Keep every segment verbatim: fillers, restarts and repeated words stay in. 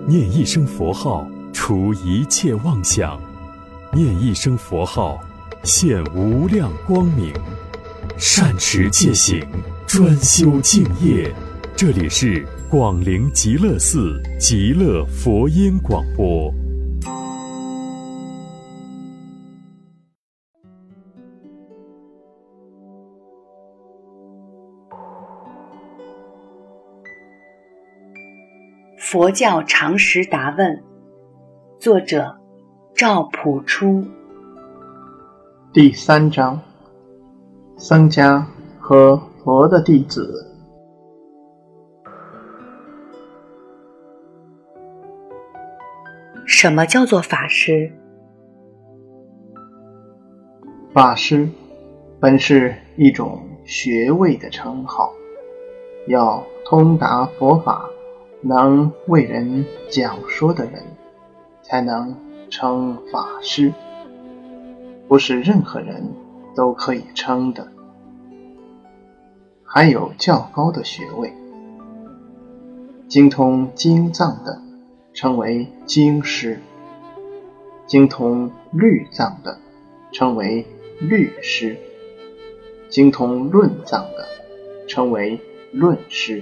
念一声佛号，除一切妄想；念一声佛号，现无量光明。善持戒行，专修净业。这里是广陵极乐寺极乐佛音广播。 佛教常识答问，作者赵朴初。 第三章，僧伽和佛的弟子。 什么叫做法师？ 法师本是一种学位的称号，要通达佛法，能为人讲说的人才能称法师，不是任何人都可以称的。还有较高的学位，精通经藏的称为经师，精通律藏的称为律师，精通论藏的称为论师。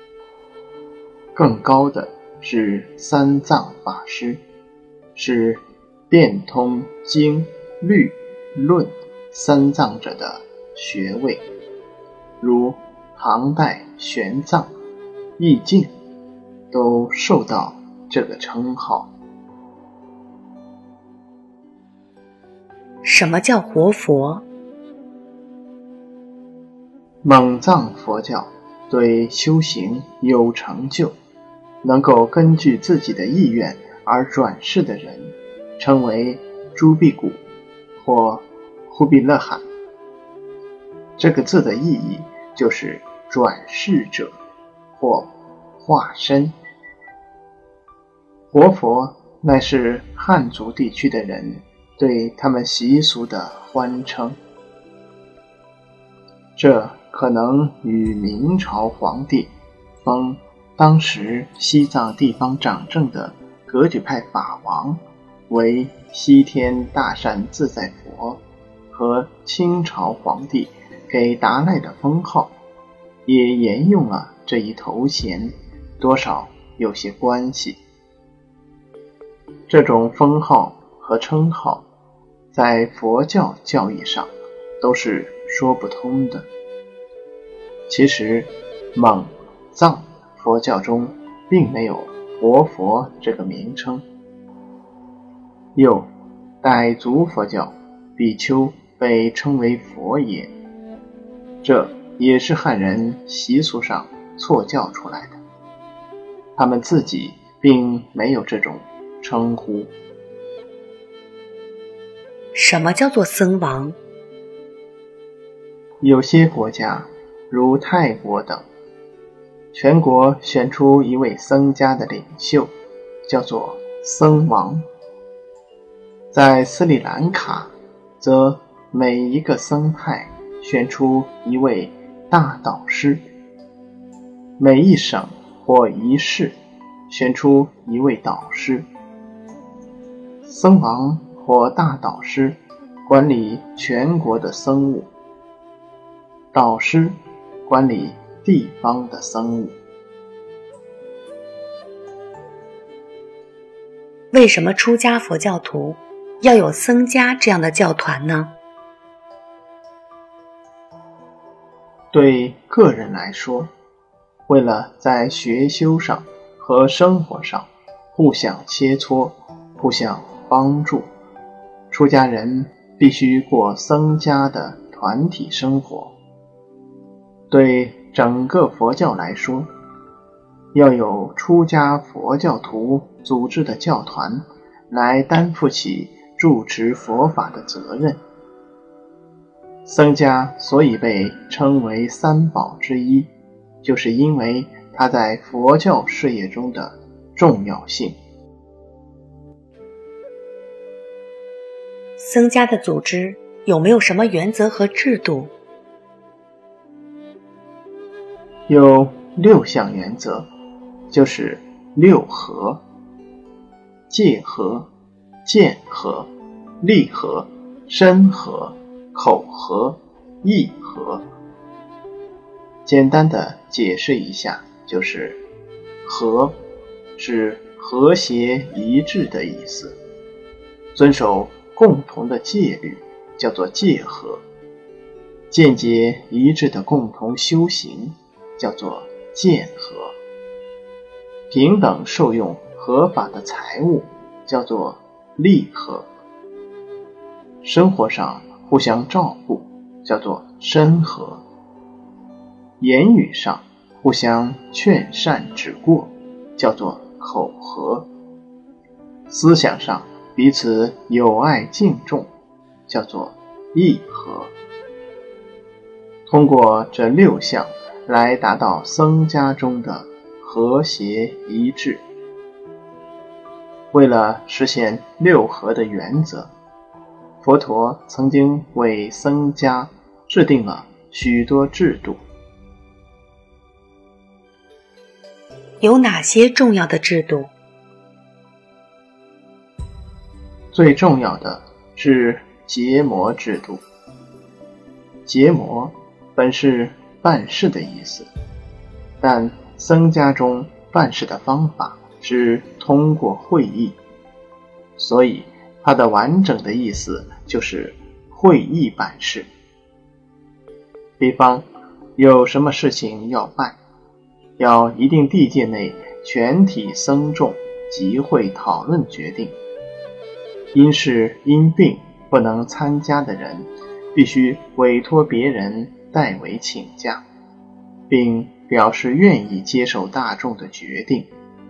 更高的是三藏法师，是遍通经律论三藏者的学位，如唐代玄奘、易净都受到这个称号。 什么叫活佛？ 蒙藏佛教对修行有成就，能够根据自己的意愿而转世的人，称为朱毗古或忽必勒罕。这个字的意义就是转世者或化身。活佛乃是汉族地区的人对他们习俗的欢称，这可能与明朝皇帝封当时西藏地方掌政的格举派法王为西天大善自在佛，和清朝皇帝给达赖的封号也沿用了这一头衔，多少有些关系。这种封号和称号在佛教教义上都是说不通的。其实蒙藏佛教中并没有活佛这个名称，有傣族佛教比丘被称为佛爷，这也是汉人习俗上错教出来的，他们自己并没有这种称呼。 什么叫做僧王？ 有些国家如泰国等，全国选出一位僧伽的领袖，叫做僧王。在斯里兰卡，则每一个僧派选出一位大导师，每一省或一市选出一位导师。僧王或大导师管理全国的僧务，导师管理地方的僧务。 为什么出家佛教徒要有僧伽这样的教团呢？ 对个人来说，为了在学修上和生活上互相切磋，互相帮助，出家人必须过僧伽的团体生活。对整个佛教来说，要有出家佛教徒组织的教团来担负起住持佛法的责任。僧伽所以被称为三宝之一，就是因为它在佛教事业中的重要性。 僧伽的组织有没有什么原则和制度？ 有六项原则，就是六合， 戒和、见和、立和、身和、口和、意和。简单的解释一下，就是和是和谐一致的意思，遵守共同的戒律叫做戒和，见解一致的共同修行叫做见和，平等受用合法的财物叫做利和，生活上互相照顾叫做身和，言语上互相劝善指过叫做口和，思想上彼此友爱敬重叫做义和。通过这六项来达到僧家中的和谐一致。为了实现六和的原则，佛陀曾经为僧家制定了许多制度。 有哪些重要的制度？ 最重要的是结魔制度。结魔本是办事的意思，但僧家中办事的方法是通过会议，所以它的完整的意思就是会议办事。比方有什么事情要办，要一定地界内全体僧众集会讨论决定，因事因病不能参加的人必须委托别人代为请假，并表示愿意接受大众的决定。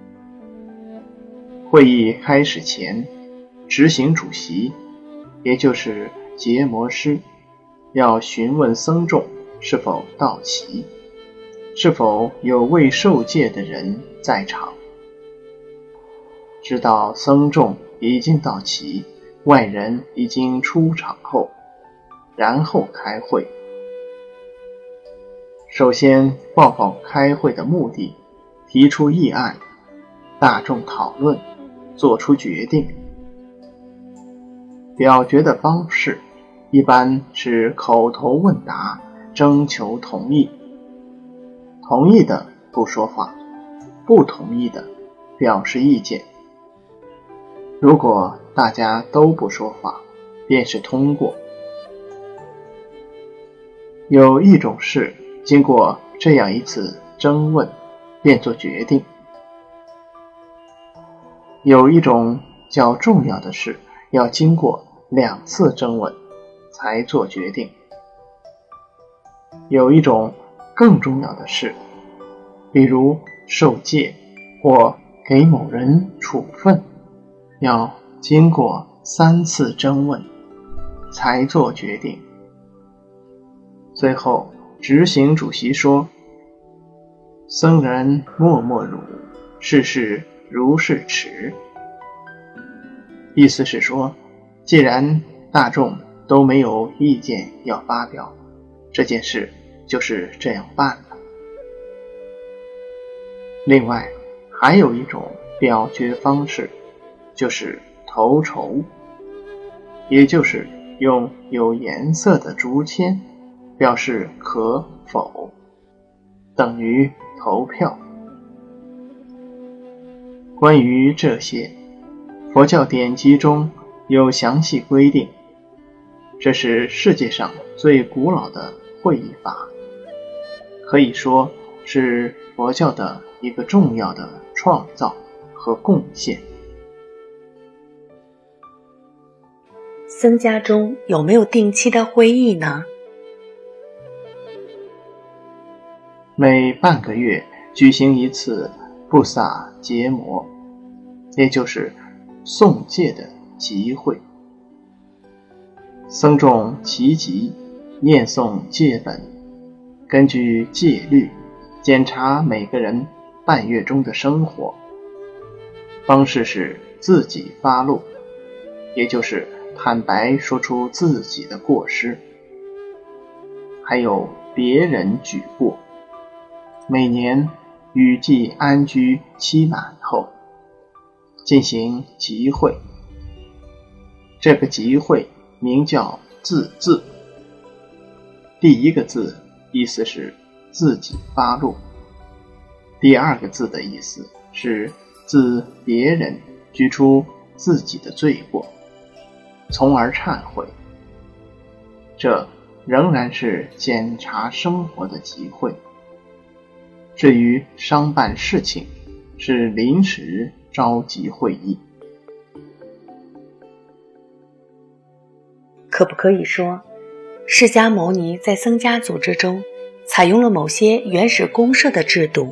会议开始前，执行主席，也就是结魔师，要询问僧众是否到齐，是否有未受戒的人在场。知道僧众已经到齐，外人已经出场后，然后开会。首先报告开会的目的，提出议案，大众讨论，做出决定。表决的方式一般是口头问答，征求同意。同意的不说话，不同意的表示意见。如果大家都不说话，便是通过。有一种事经过这样一次争问，便做决定。有一种较重要的事，要经过两次争问才做决定。有一种更重要的事，比如受戒或给某人处分，要经过三次争问才做决定。最后执行主席说，僧人默默如，事事如是持。意思是说，既然大众都没有意见要发表，这件事就是这样办了。另外还有一种表决方式，就是头筹，也就是用有颜色的竹签表示可否，等于投票。关于这些，佛教典籍中有详细规定，这是世界上最古老的会议法，可以说是佛教的一个重要的创造和贡献。 僧家中有没有定期的会议呢？ 每半个月举行一次布萨结魔，也就是诵戒的集会。僧众齐集，念诵戒本，根据戒律检查每个人半月中的生活。方式是自己发露，也就是坦白说出自己的过失，还有别人举过。每年雨季安居期满后， 进行集会。这个集会名叫自治，第一个字意思是自己发怒，第二个字的意思是自别人举出自己的罪过，从而忏悔。这仍然是检查生活的集会。至于商办事情，是临时召集会议。 可不可以说，释迦牟尼在僧伽组织中采用了某些原始公社的制度？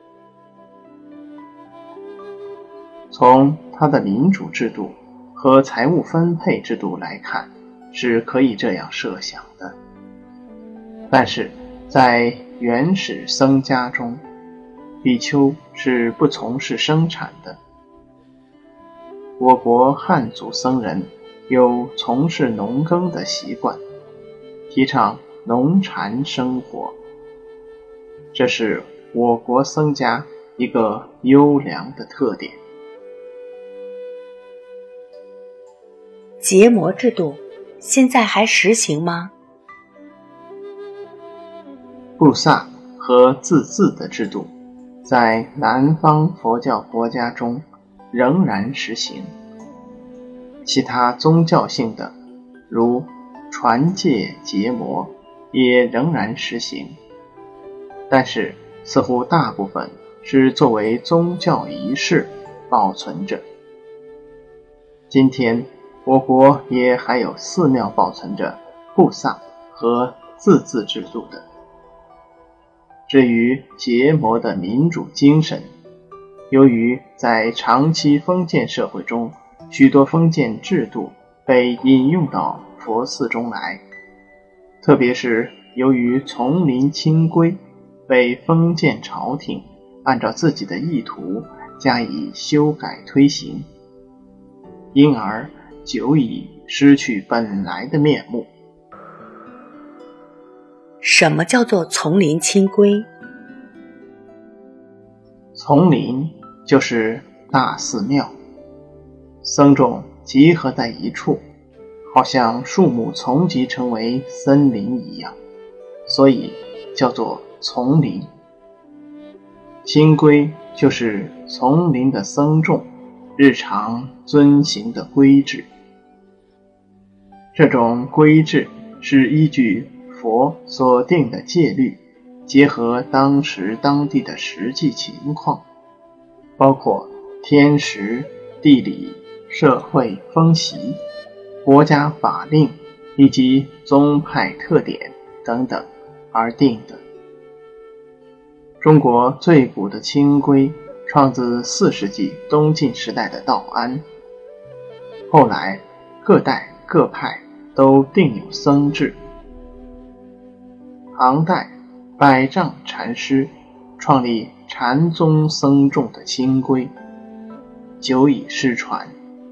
从他的民主制度和财务分配制度来看，是可以这样设想的。但是在原始僧伽中，比丘是不从事生产的。我国汉族僧人有从事农耕的习惯，提倡农禅生活，这是我国僧伽一个优良的特点。 结魔制度现在还实行吗？ 布萨和自治的制度在南方佛教国家中仍然实行，其他宗教性的如传戒结魔也仍然实行，但是似乎大部分是作为宗教仪式保存着。今天我国也还有寺庙保存着布萨和自治制度的。至于结魔的民主精神，由于在长期封建社会中，许多封建制度被引用到佛寺中来，特别是由于丛林清规被封建朝廷按照自己的意图加以修改推行，因而久已失去本来的面目。 什么叫做丛林清规？ 丛林就是大寺庙，僧众集合在一处，好像树木丛集成为森林一样，所以叫做丛林。清规就是丛林的僧众日常遵行的规制。这种规制是依据佛所定的戒律，结合当时当地的实际情况，包括天时、地理、社会风习、国家法令以及宗派特点等等而定的。中国最古的清规创自四世纪东晋时代的道安，后来各代各派都定有僧制。唐代百丈禅师创立禅宗僧众的清规，久已失传。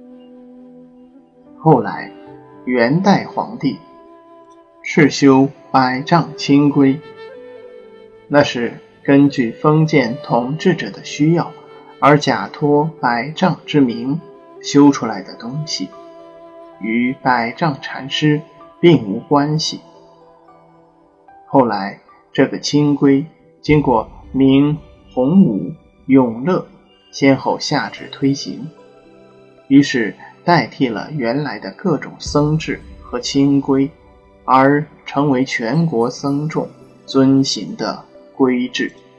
后来元代皇帝敕修百丈清规，那是根据封建统治者的需要而假托百丈之名修出来的东西，与百丈禅师并无关系。后来这个清规经过明、洪武、永乐先后下旨推行，于是代替了原来的各种僧制和清规，而成为全国僧众遵行的规制。